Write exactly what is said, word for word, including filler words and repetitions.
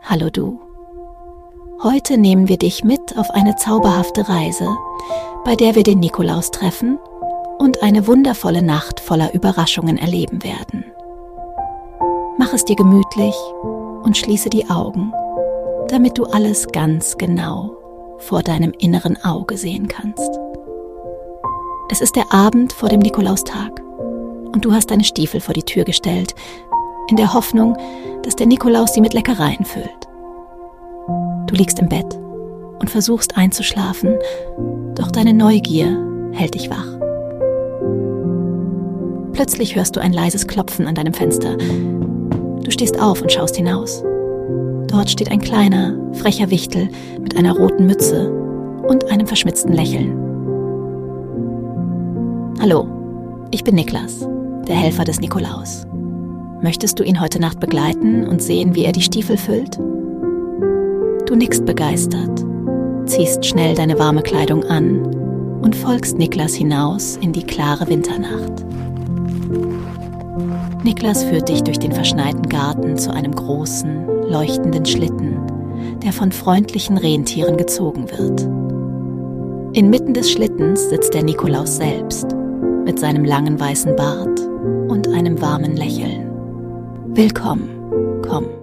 Hallo du. Heute nehmen wir dich mit auf eine zauberhafte Reise, bei der wir den Nikolaus treffen und eine wundervolle Nacht voller Überraschungen erleben werden. Mach es dir gemütlich und schließe die Augen, damit du alles ganz genau vor deinem inneren Auge sehen kannst. Es ist der Abend vor dem Nikolaustag und du hast deine Stiefel vor die Tür gestellt, in der Hoffnung, dass der Nikolaus sie mit Leckereien füllt. Du liegst im Bett und versuchst einzuschlafen, doch deine Neugier hält dich wach. Plötzlich hörst du ein leises Klopfen an deinem Fenster. Du stehst auf und schaust hinaus. Dort steht ein kleiner, frecher Wichtel mit einer roten Mütze und einem verschmitzten Lächeln. Hallo, ich bin Niklas, der Helfer des Nikolaus. Möchtest du ihn heute Nacht begleiten und sehen, wie er die Stiefel füllt? Du nickst begeistert, ziehst schnell deine warme Kleidung an und folgst Niklas hinaus in die klare Winternacht. Niklas führt dich durch den verschneiten Garten zu einem großen, leuchtenden Schlitten, der von freundlichen Rentieren gezogen wird. Inmitten des Schlittens sitzt der Nikolaus selbst, mit seinem langen weißen Bart und einem warmen Lächeln. Willkommen, komm.